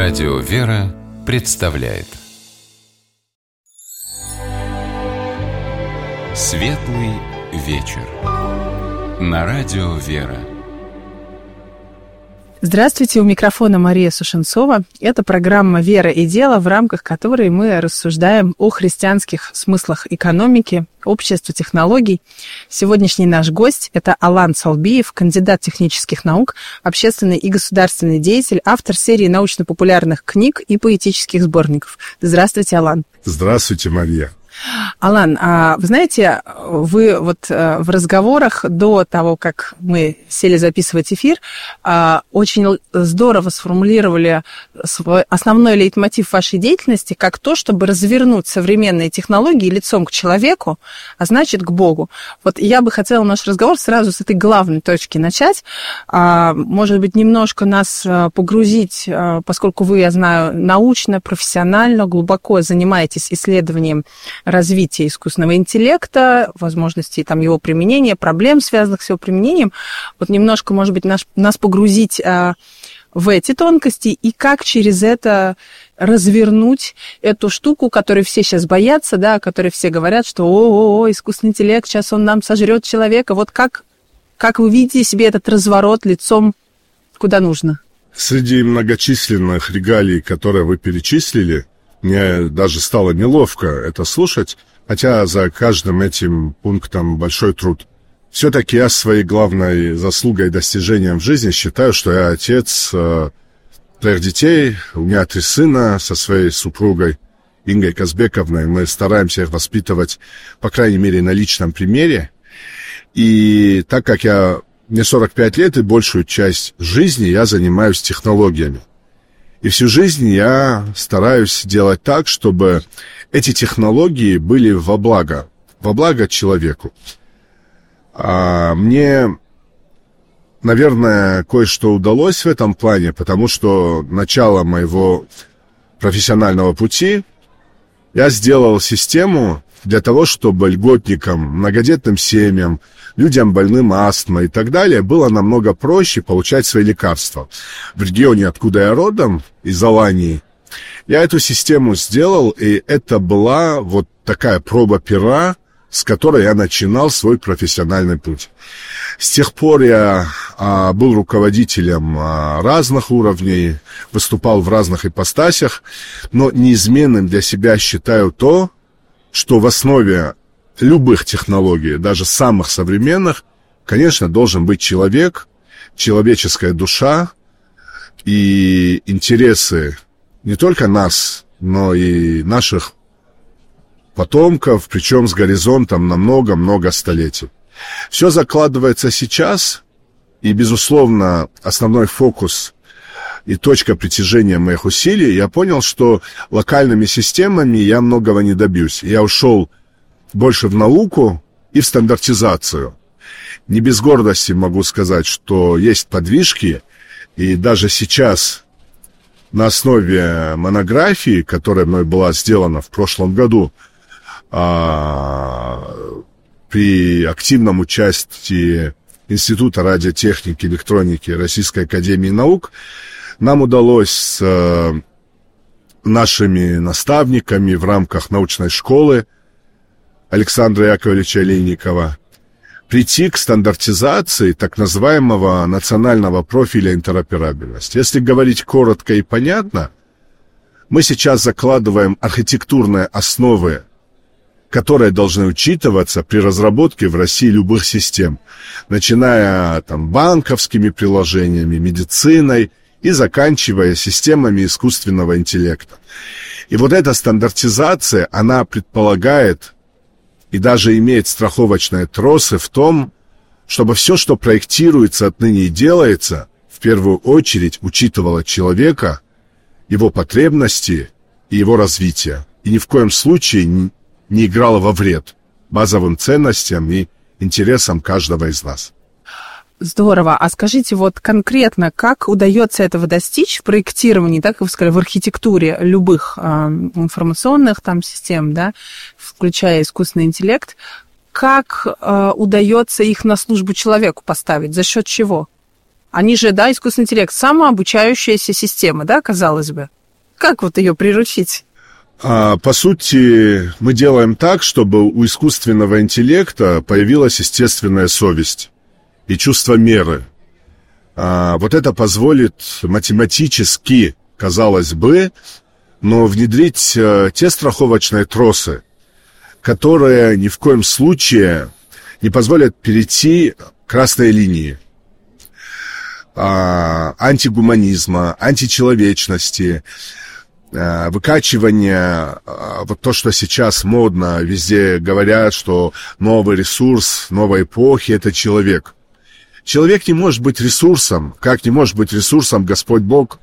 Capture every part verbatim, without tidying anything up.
Радио «Вера» представляет Светлый вечер на Радио «Вера». Здравствуйте, у микрофона Мария Сушенцова. Это программа «Вера и дело», в рамках которой мы рассуждаем о христианских смыслах экономики, общества, технологий. Сегодняшний наш гость – это Алан Салбиев, кандидат технических наук, общественный и государственный деятель, автор серии научно-популярных книг и поэтических сборников. Здравствуйте, Алан. Здравствуйте, Мария. Алан, вы знаете, вы вот в разговорах до того, как мы сели записывать эфир, очень здорово сформулировали свой основной лейтмотив вашей деятельности как то, чтобы развернуть современные технологии лицом к человеку, а значит, к Богу. Вот я бы хотела наш разговор сразу с этой главной точки начать. Может быть, немножко нас погрузить, поскольку вы, я знаю, научно, профессионально, глубоко занимаетесь исследованием развития искусственного интеллекта, возможностей там его применения, проблем, связанных с его применением. Вот немножко, может быть, нас, нас погрузить а, в эти тонкости и как через это развернуть эту штуку, которой все сейчас боятся, да, о которой все говорят, что о-о-о, искусственный интеллект, сейчас он нам сожрет человека. Вот как, как вы видите себе этот разворот лицом куда нужно? Среди многочисленных регалий, которые вы перечислили, мне даже стало неловко это слушать, хотя за каждым этим пунктом большой труд. Все-таки я своей главной заслугой и достижением в жизни считаю, что я отец э, трех детей. У меня три сына со своей супругой Ингой Казбековной. Мы стараемся их воспитывать, по крайней мере, на личном примере. И так как я, мне сорок пять лет, и большую часть жизни я занимаюсь технологиями. И всю жизнь я стараюсь делать так, чтобы эти технологии были во благо, во благо человеку. А мне, наверное, кое-что удалось в этом плане, потому что начало моего профессионального пути я сделал систему для того, чтобы льготникам, многодетным семьям, людям больным астмой и так далее было намного проще получать свои лекарства. В регионе, откуда я родом, из Алании, я эту систему сделал, и это была вот такая проба пера, с которой я начинал свой профессиональный путь. С тех пор я а, был руководителем а, разных уровней, выступал в разных ипостасях, но неизменным для себя считаю то, что в основе любых технологий, даже самых современных, конечно, должен быть человек, человеческая душа и интересы не только нас, но и наших потомков, причем с горизонтом на много-много столетий. Все закладывается сейчас, и, безусловно, основной фокус и точка притяжения моих усилий, я понял, что локальными системами я многого не добьюсь. Я ушел больше в науку и в стандартизацию. Не без гордости могу сказать, что есть подвижки, и даже сейчас на основе монографии, которая мной была сделана в прошлом году, а, при активном участии Института радиотехники и электроники Российской академии наук, нам удалось с э, нашими наставниками в рамках научной школы Александра Яковлевича Олейникова прийти к стандартизации так называемого национального профиля интероперабельности. Если говорить коротко и понятно, мы сейчас закладываем архитектурные основы, которые должны учитываться при разработке в России любых систем, начиная там банковскими приложениями, медициной и заканчивая системами искусственного интеллекта. И вот эта стандартизация, она предполагает и даже имеет страховочные тросы в том, чтобы все, что проектируется отныне и делается, в первую очередь учитывало человека, его потребности и его развитие. И ни в коем случае не играло во вред базовым ценностям и интересам каждого из нас. Здорово. А скажите, вот конкретно, как удается этого достичь в проектировании, так как вы сказали, в архитектуре любых э, информационных там систем, да, включая искусственный интеллект, как э, удается их на службу человеку поставить? За счет чего? Они же, да, искусственный интеллект, самообучающаяся система, да, казалось бы. Как вот ее приручить? А, по сути, мы делаем так, чтобы у искусственного интеллекта появилась естественная совесть и чувство меры. А, вот это позволит математически, казалось бы, но внедрить а, те страховочные тросы, которые ни в коем случае не позволят перейти красной линии а, антигуманизма, античеловечности, а, выкачивания, а, вот то, что сейчас модно, везде говорят, что новый ресурс новой эпохи – это человек. Человек не может быть ресурсом, как не может быть ресурсом Господь Бог.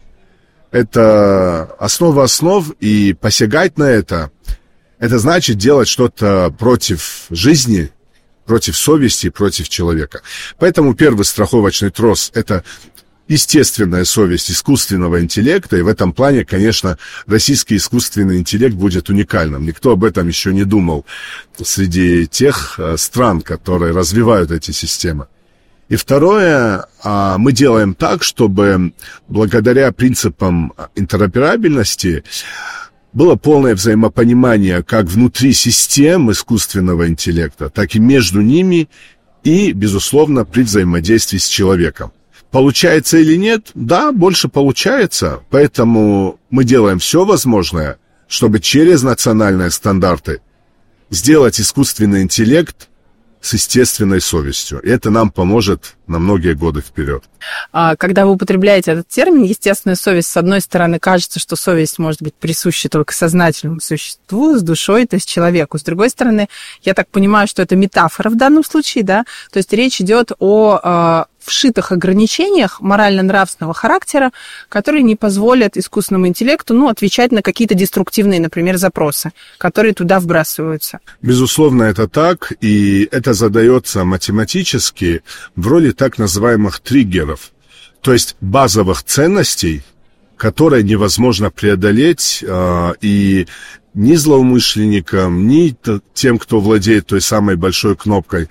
Это основа основ, и посягать на это – это значит делать что-то против жизни, против совести, против человека. Поэтому первый страховочный трос – это естественная совесть искусственного интеллекта, и в этом плане, конечно, российский искусственный интеллект будет уникальным. Никто об этом еще не думал среди тех стран, которые развивают эти системы. И второе, мы делаем так, чтобы благодаря принципам интероперабельности было полное взаимопонимание как внутри систем искусственного интеллекта, так и между ними, и, безусловно, при взаимодействии с человеком. Получается или нет? Да, больше получается, поэтому мы делаем все возможное, чтобы через национальные стандарты сделать искусственный интеллект с естественной совестью. И это нам поможет на многие годы вперед. Когда вы употребляете этот термин «естественная совесть», с одной стороны, кажется, что совесть может быть присуща только сознательному существу, с душой, то есть человеку. С другой стороны, я так понимаю, что это метафора в данном случае, да? То есть речь идет о вшитых ограничениях морально-нравственного характера, которые не позволят искусственному интеллекту, ну, отвечать на какие-то деструктивные, например, запросы, которые туда вбрасываются. Безусловно, это так, и это задается математически в роли так называемых триггеров, то есть базовых ценностей, которые невозможно преодолеть, и ни злоумышленникам, ни тем, кто владеет той самой большой кнопкой.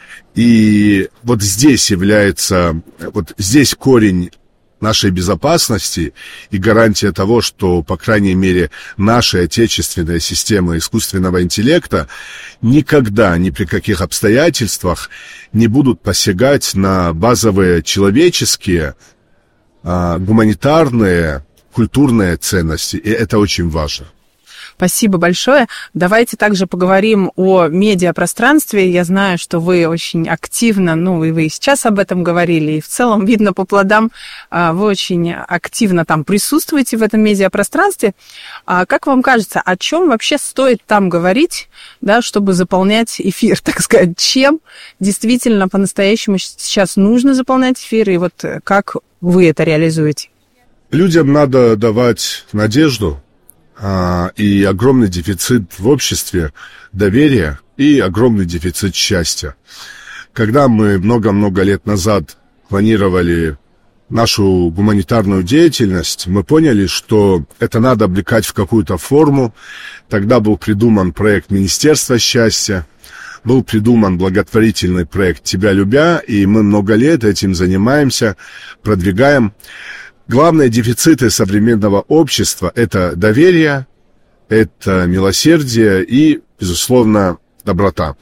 И вот здесь является, вот здесь корень нашей безопасности и гарантия того, что, по крайней мере, наши отечественные системы искусственного интеллекта никогда, ни при каких обстоятельствах не будут посягать на базовые человеческие, гуманитарные, культурные ценности. И это очень важно. Спасибо большое. Давайте также поговорим о медиапространстве. Я знаю, что вы очень активно, ну, и вы и сейчас об этом говорили, и в целом видно по плодам, вы очень активно там присутствуете в этом медиапространстве. Как вам кажется, о чем вообще стоит там говорить, да, чтобы заполнять эфир, так сказать? Чем действительно по-настоящему сейчас нужно заполнять эфир, и вот как вы это реализуете? Людям надо давать надежду, и огромный дефицит в обществе доверия и огромный дефицит счастья. Когда мы много-много лет назад планировали нашу гуманитарную деятельность, мы поняли, что это надо облекать в какую-то форму. Тогда был придуман проект Министерства счастья, был придуман благотворительный проект «Тебя любя», и мы много лет этим занимаемся, продвигаем. Главные дефициты современного общества – это доверие, это милосердие и, безусловно, доброта.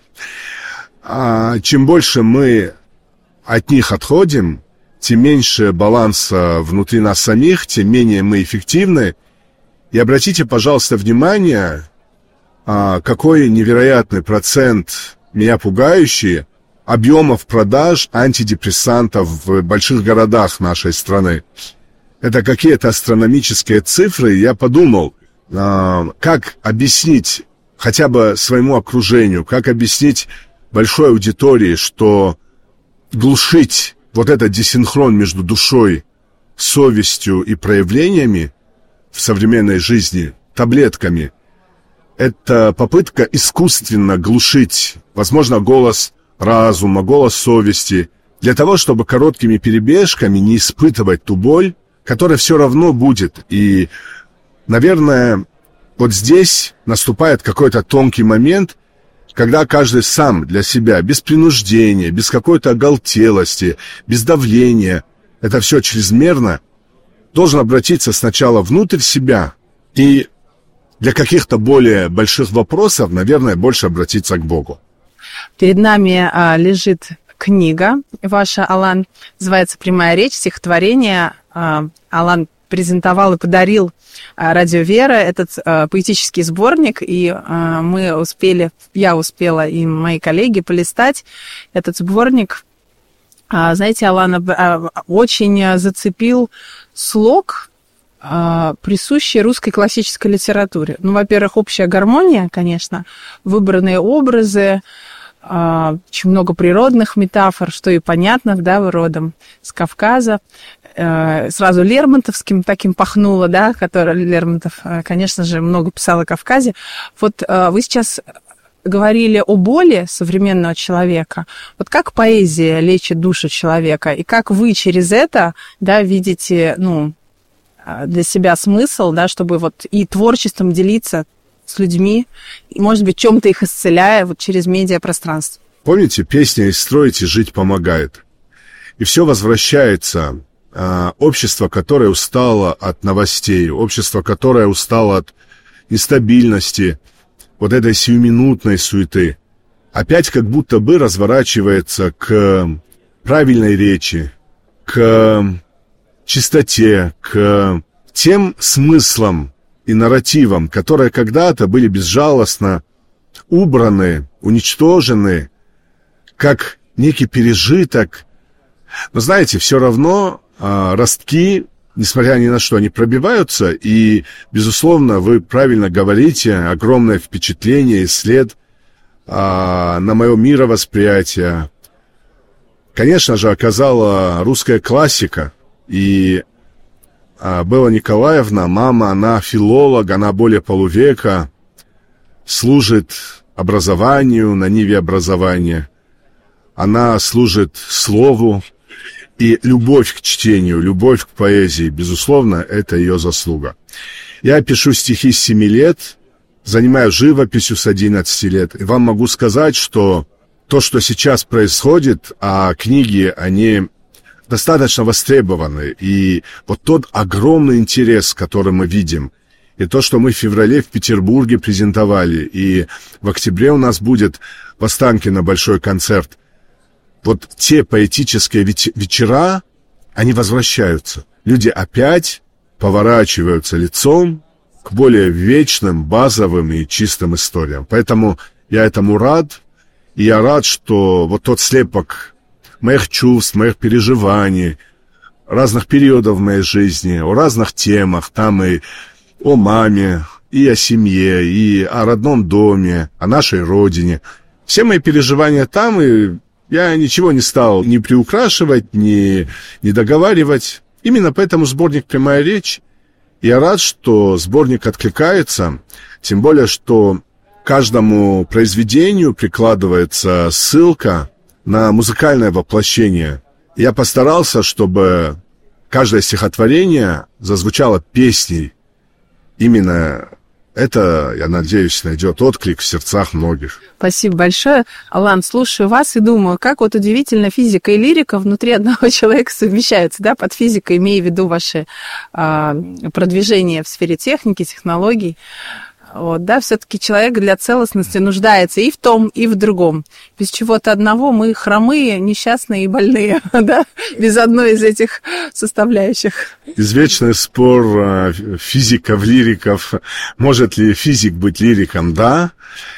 А чем больше мы от них отходим, тем меньше баланса внутри нас самих, тем менее мы эффективны. И обратите, пожалуйста, внимание, какой невероятный процент, меня пугающий, объемов продаж антидепрессантов в больших городах нашей страны. Это какие-то астрономические цифры. Я подумал, как объяснить хотя бы своему окружению, как объяснить большой аудитории, что глушить вот этот диссинхрон между душой, совестью и проявлениями в современной жизни таблетками – это попытка искусственно глушить, возможно, голос разума, голос совести, для того, чтобы короткими перебежками не испытывать ту боль, которая все равно будет. И, наверное, вот здесь наступает какой-то тонкий момент, когда каждый сам для себя, без принуждения, без какой-то оголтелости, без давления, это все чрезмерно, должен обратиться сначала внутрь себя И для каких-то более больших вопросов, наверное, больше обратиться к Богу. Перед нами а, лежит книга ваша, Алан, называется «Прямая речь», стихотворение. А, Алан презентовал и подарил а, Радио Вера этот а, поэтический сборник, и а, мы успели, я успела и мои коллеги полистать этот сборник. А, знаете, Алан а, очень зацепил слог, присущей русской классической литературе. Ну, во-первых, общая гармония, конечно, выбранные образы, очень много природных метафор, что и понятных, да, родом с Кавказа. Сразу лермонтовским таким пахнуло, да, который Лермонтов, конечно же, много писал о Кавказе. Вот вы сейчас говорили о боли современного человека. Вот как поэзия лечит душу человека, и как вы через это, да, видите, ну, для себя смысл, да, чтобы вот и творчеством делиться с людьми, и, может быть, чем-то их исцеляя вот через медиапространство. Помните, песня «И строить, и жить помогает». И все возвращается. А, общество, которое устало от новостей, общество, которое устало от нестабильности, вот этой сиюминутной суеты, опять как будто бы разворачивается к правильной речи, к чистоте, к тем смыслам и нарративам, которые когда-то были безжалостно убраны, уничтожены, как некий пережиток. Но знаете, все равно а, ростки, несмотря ни на что, они пробиваются, и, безусловно, вы правильно говорите, огромное впечатление и след а, на мое мировосприятие, конечно же, оказала русская классика. И а, Белла Николаевна, мама, она филолог, она более полувека, служит образованию, на ниве образования. Она служит слову, и любовь к чтению, любовь к поэзии, безусловно, это ее заслуга. Я пишу стихи с семи лет, занимаюсь живописью с одиннадцати лет, и вам могу сказать, что то, что сейчас происходит, а книги, они достаточно востребованы, и вот тот огромный интерес, который мы видим, и то, что мы в феврале в Петербурге презентовали, и в октябре у нас будет в Останкино большой концерт, вот те поэтические вечера, они возвращаются. Люди опять поворачиваются лицом к более вечным, базовым и чистым историям. Поэтому я этому рад, и я рад, что вот тот слепок моих чувств, моих переживаний, разных периодов в моей жизни, о разных темах, там и о маме, и о семье, и о родном доме, о нашей родине. Все мои переживания там, и я ничего не стал ни приукрашивать, ни, ни договаривать. Именно поэтому сборник «Прямая речь». Я рад, что сборник откликается, тем более, что к каждому произведению прикладывается ссылка на музыкальное воплощение. Я постарался, чтобы каждое стихотворение зазвучало песней. Именно это, я надеюсь, найдет отклик в сердцах многих. Спасибо большое. Алан, слушаю вас и думаю, как вот удивительно физика и лирика внутри одного человека совмещаются, да, под физикой, имея в виду ваши а, продвижения в сфере техники, технологий. Вот, да, все-таки человек для целостности нуждается и в том, и в другом. Без чего-то одного мы хромые, несчастные и больные, да, без одной из этих составляющих. Извечный спор физиков-лириков, может ли физик быть лириком, да,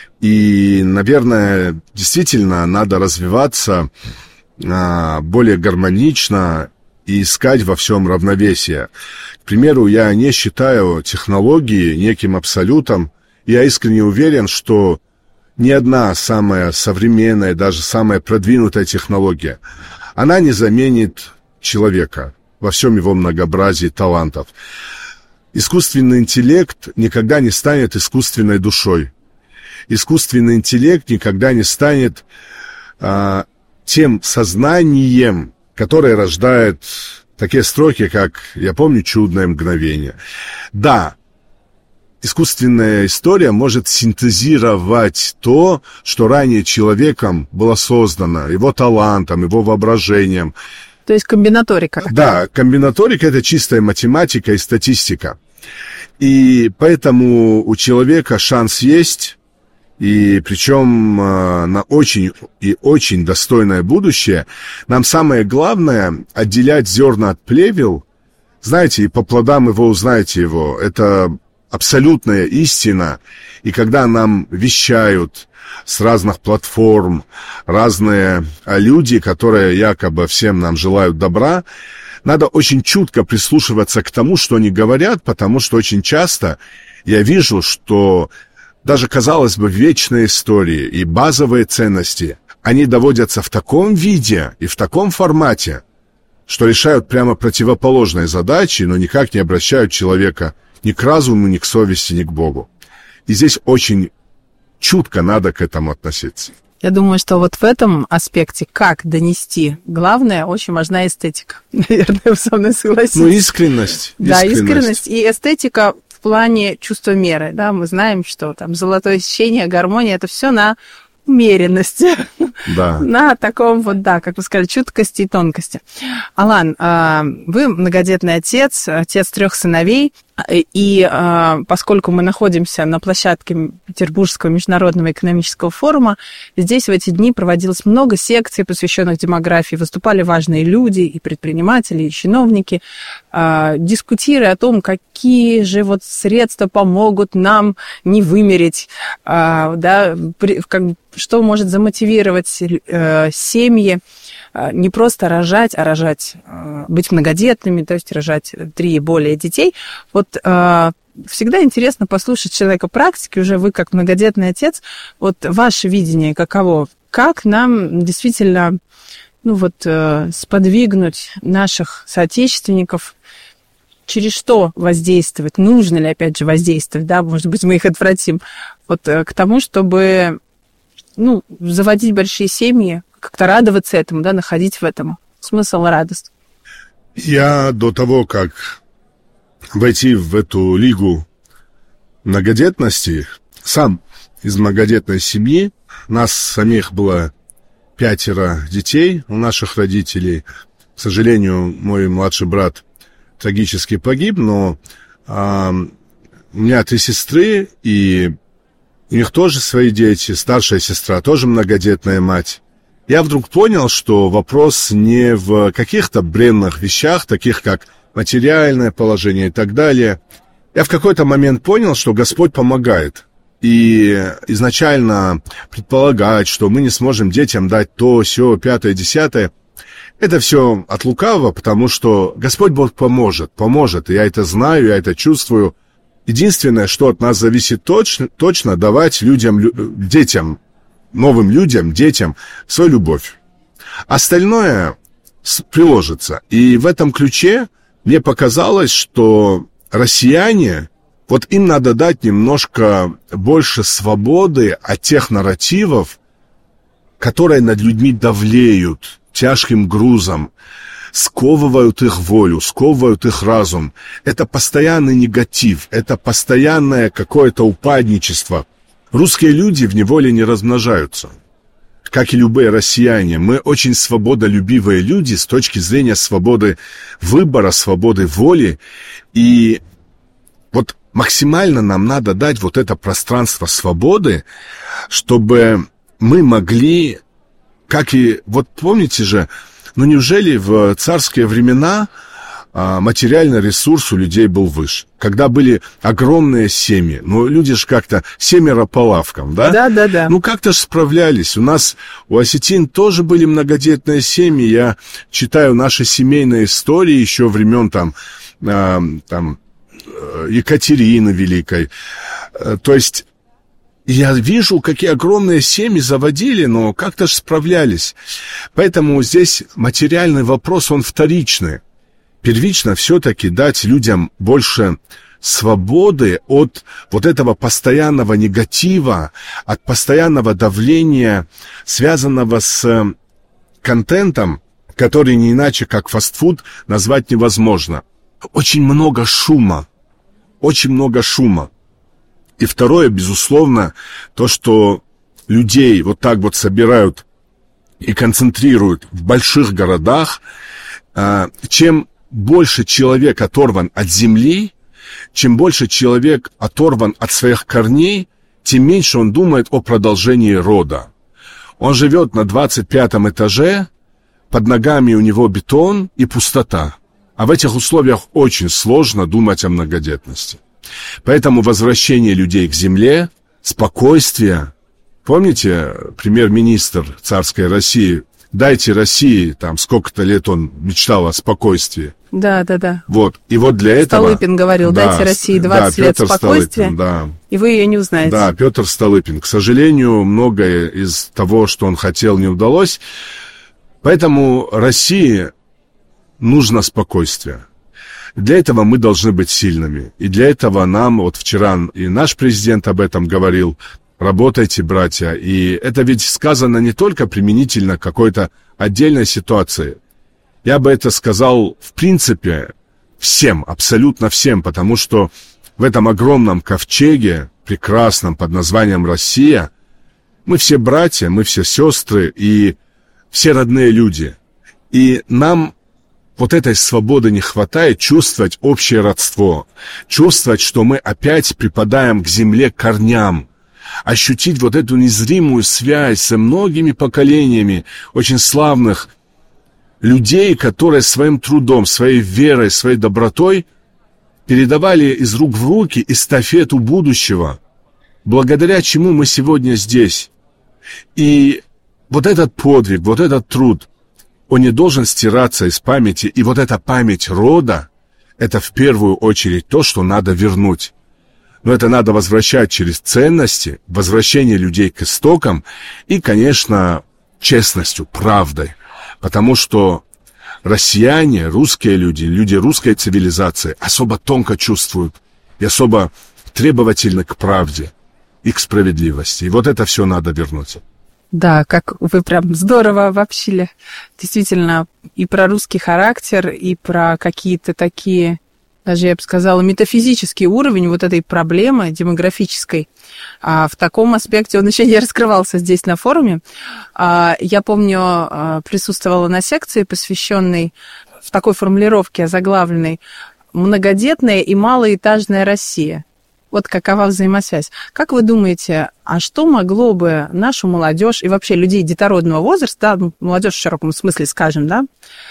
и, наверное, действительно надо развиваться более гармонично и искать во всем равновесие. К примеру, я не считаю технологии неким абсолютом. Я искренне уверен, что ни одна самая современная, даже самая продвинутая технология, она не заменит человека во всем его многообразии талантов. Искусственный интеллект никогда не станет искусственной душой. Искусственный интеллект никогда не станет а, тем сознанием, которое рождает такие строки, как «Я помню чудное мгновение». Да, искусственная история может синтезировать то, что ранее человеком было создано, его талантом, его воображением. То есть комбинаторика. Да, комбинаторика – это чистая математика и статистика. И поэтому у человека шанс есть, и причем э, на очень и очень достойное будущее. Нам самое главное отделять зерна от плевел. Знаете, и по плодам его узнаете его. Это абсолютная истина. И когда нам вещают с разных платформ разные люди, которые якобы всем нам желают добра, надо очень чутко прислушиваться к тому, что они говорят, потому что очень часто я вижу, что даже, казалось бы, вечные истории и базовые ценности, они доводятся в таком виде и в таком формате, что решают прямо противоположные задачи, но никак не обращают человека ни к разуму, ни к совести, ни к Богу. И здесь очень чутко надо к этому относиться. Я думаю, что вот в этом аспекте, как донести, главное, очень важна эстетика. Наверное, вы со мной согласитесь. Ну, искренность. Да, искренность. И эстетика в плане чувства меры. Да, мы знаем, что там золотое сечение, гармония, это все на умеренности. Да. На таком вот, да, как вы сказали, чуткости и тонкости. Алан, вы многодетный отец, отец трех сыновей, и поскольку мы находимся на площадке Петербургского международного экономического форума, здесь в эти дни проводилось много секций, посвященных демографии, выступали важные люди, и предприниматели, и чиновники, дискутируя о том, какие же вот средства помогут нам не вымереть, да, как бы, что может замотивировать э, семьи э, не просто рожать, а рожать, э, быть многодетными, то есть рожать три и более детей. Вот э, всегда интересно послушать человека практики, уже вы как многодетный отец, вот ваше видение каково? Как нам действительно, ну вот, э, сподвигнуть наших соотечественников, через что воздействовать, нужно ли, опять же, воздействовать, да, может быть, мы их отвратим, вот э, к тому, чтобы ну, заводить большие семьи, как-то радоваться этому, да, находить в этом смысл и радость. Я до того, как войти в эту лигу многодетности, сам из многодетной семьи, нас самих было пятеро детей у наших родителей. К сожалению, мой младший брат трагически погиб, но а, у меня три сестры, и у них тоже свои дети, старшая сестра тоже многодетная мать. Я вдруг понял, что вопрос не в каких-то бренных вещах, таких как материальное положение и так далее. Я в какой-то момент понял, что Господь помогает. И изначально предполагать, что мы не сможем детям дать то, сё, пятое, десятое, это все от лукавого, потому что Господь Бог поможет, поможет. И я это знаю, я это чувствую. Единственное, что от нас зависит точно, точно давать людям, детям, новым людям, детям свою любовь. Остальное приложится. И в этом ключе мне показалось, что россияне, вот им надо дать немножко больше свободы от тех нарративов, которые над людьми давлеют тяжким грузом, сковывают их волю, сковывают их разум. Это постоянный негатив, это постоянное какое-то упадничество. Русские люди в неволе не размножаются, как и любые россияне. Мы очень свободолюбивые люди с точки зрения свободы выбора, свободы воли. И вот максимально нам надо дать вот это пространство свободы, чтобы мы могли, как и, вот помните же, ну неужели в царские времена а, материальный ресурс у людей был выше? Когда были огромные семьи, ну люди же как-то семеро по лавкам, да? Да, да, да. Ну как-то же справлялись. У нас, у осетин тоже были многодетные семьи. Я читаю наши семейные истории еще времен там, а, там Екатерины Великой. То есть я вижу, какие огромные семьи заводили, но как-то же справлялись. Поэтому здесь материальный вопрос, он вторичный. Первично все-таки дать людям больше свободы от вот этого постоянного негатива, от постоянного давления, связанного с контентом, который не иначе, как фастфуд, назвать невозможно. Очень много шума. Очень много шума. И второе, безусловно, то, что людей вот так вот собирают и концентрируют в больших городах, чем больше человек оторван от земли, Чем больше человек оторван от своих корней, тем меньше он думает о продолжении рода. Он живет на двадцать пятом этаже, под ногами у него бетон и пустота. А в этих условиях очень сложно думать о многодетности. Поэтому возвращение людей к земле, спокойствие. Помните, премьер-министр царской России, дайте России, там сколько-то лет он мечтал о спокойствии. Да, да, да. Вот, и вот для этого... Столыпин говорил, да, дайте России двадцать да, лет Петр спокойствия, Столыпин, да. И вы ее не узнаете. Да, Петр Столыпин. К сожалению, многое из того, что он хотел, не удалось. Поэтому России нужно спокойствие. Для этого мы должны быть сильными. И для этого нам, вот вчера и наш президент об этом говорил, работайте, братья. И это ведь сказано не только применительно к какой-то отдельной ситуации. Я бы это сказал, в принципе, всем, абсолютно всем, потому что в этом огромном ковчеге, прекрасном под названием Россия, мы все братья, мы все сестры и все родные люди. И нам вот этой свободы не хватает чувствовать общее родство, чувствовать, что мы опять припадаем к земле, к корням, ощутить вот эту незримую связь со многими поколениями очень славных людей, которые своим трудом, своей верой, своей добротой передавали из рук в руки эстафету будущего, благодаря чему мы сегодня здесь. И вот этот подвиг, вот этот труд, он не должен стираться из памяти. И вот эта память рода, это в первую очередь то, что надо вернуть. Но это надо возвращать через ценности, возвращение людей к истокам и, конечно, честностью, правдой. Потому что россияне, русские люди, люди русской цивилизации особо тонко чувствуют и особо требовательны к правде и к справедливости. И вот это все надо вернуть. Да, как вы прям здорово обобщили. Действительно, и про русский характер, и про какие-то такие, даже я бы сказала, метафизический уровень вот этой проблемы демографической. А в таком аспекте он еще не раскрывался здесь на форуме. А я помню, присутствовала на секции, посвященной в такой формулировке озаглавленной «Многодетная и малоэтажная Россия». Вот какова взаимосвязь. Как вы думаете, а что могло бы нашу молодежь и вообще людей детородного возраста, да, молодежь в широком смысле, скажем, да,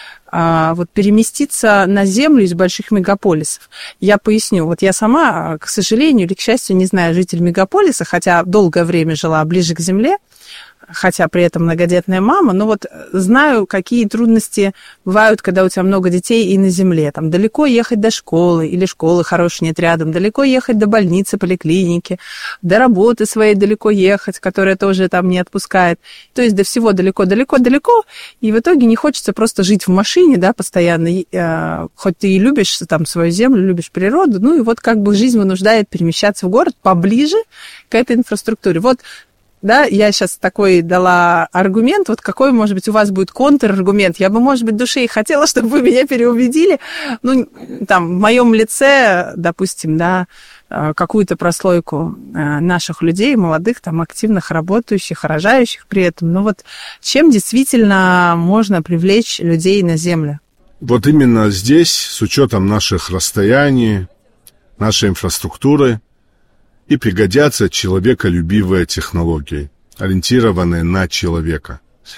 а, вот переместиться на землю из больших мегаполисов? Я поясню. Вот я сама, к сожалению или к счастью, не знаю, житель мегаполиса, хотя долгое время жила ближе к земле, хотя при этом многодетная мама, но вот знаю, какие трудности бывают, когда у тебя много детей и на земле. Там далеко ехать до школы, или школы хорошей нет рядом, далеко ехать до больницы, поликлиники, до работы своей далеко ехать, которая тоже там не отпускает. То есть до всего далеко-далеко-далеко, и в итоге не хочется просто жить в машине, да, постоянно, хоть ты и любишь там свою землю, любишь природу, ну и вот как бы жизнь вынуждает перемещаться в город поближе к этой инфраструктуре. Вот. Да, я сейчас такой дала аргумент, вот какой, может быть, у вас будет контраргумент. Я бы, может быть, в душе и хотела, чтобы вы меня переубедили. Ну, там, в моем лице, допустим, да, какую-то прослойку наших людей, молодых, там, активных, работающих, рожающих при этом. Ну вот чем действительно можно привлечь людей на землю? Вот именно здесь, с учетом наших расстояний, нашей инфраструктуры, и пригодятся человеколюбивые технологии, ориентированные на человека.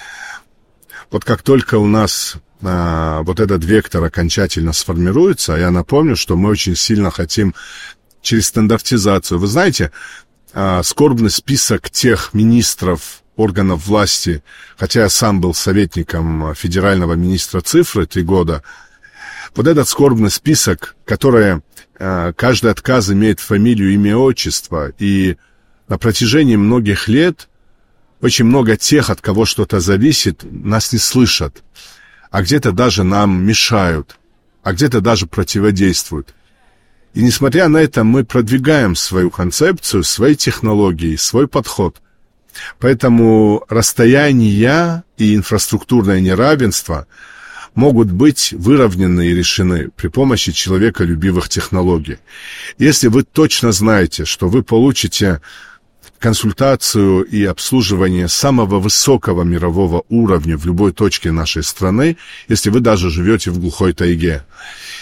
Вот как только у нас а, вот этот вектор окончательно сформируется, я напомню, что мы очень сильно хотим через стандартизацию. Вы знаете, а, скорбный список тех министров, органов власти, хотя я сам был советником федерального министра цифры три года, вот этот скорбный список, который каждый отказ имеет фамилию, имя, отчество, и на протяжении многих лет очень много тех, от кого что-то зависит, нас не слышат, а где-то даже нам мешают, а где-то даже противодействуют. И несмотря на это, мы продвигаем свою концепцию, свои технологии, свой подход. Поэтому расстояния и инфраструктурное неравенство могут быть выровнены и решены при помощи человеколюбивых технологий. Если вы точно знаете, что вы получите консультацию и обслуживание самого высокого мирового уровня в любой точке нашей страны, если вы даже живете в глухой тайге,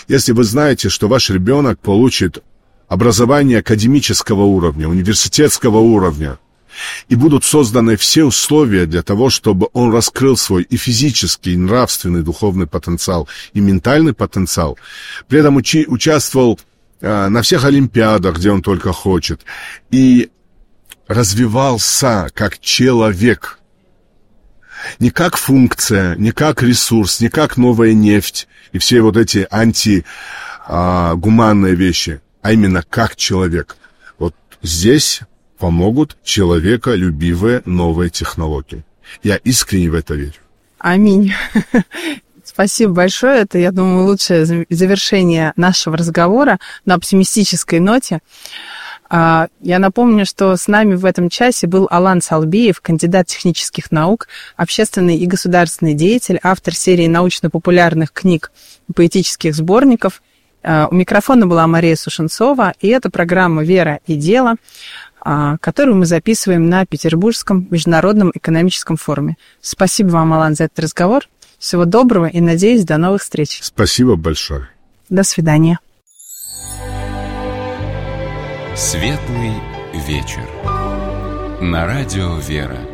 Если вы знаете, что ваш ребенок получит образование академического уровня, университетского уровня, и будут созданы все условия для того, чтобы он раскрыл свой и физический, и нравственный, духовный потенциал, и ментальный потенциал, при этом учи, участвовал э, на всех олимпиадах, где он только хочет, и развивался как человек, не как функция, не как ресурс, не как новая нефть и все вот эти антигуманные вещи, а именно как человек. Вот здесь помогут человеколюбивые новые технологии. Я искренне в это верю. Аминь. Спасибо большое. Это, я думаю, лучшее завершение нашего разговора на оптимистической ноте. Я напомню, что с нами в этом часе был Алан Салбиев, кандидат технических наук, общественный и государственный деятель, автор серии научно-популярных книг и поэтических сборников. У микрофона была Мария Сушенцова, и это программа «Вера и дело», которую мы записываем на Петербургском международном экономическом форуме. Спасибо вам, Алан, за этот разговор. Всего доброго и, надеюсь, до новых встреч. Спасибо большое. До свидания. Светлый вечер. На радио «Вера».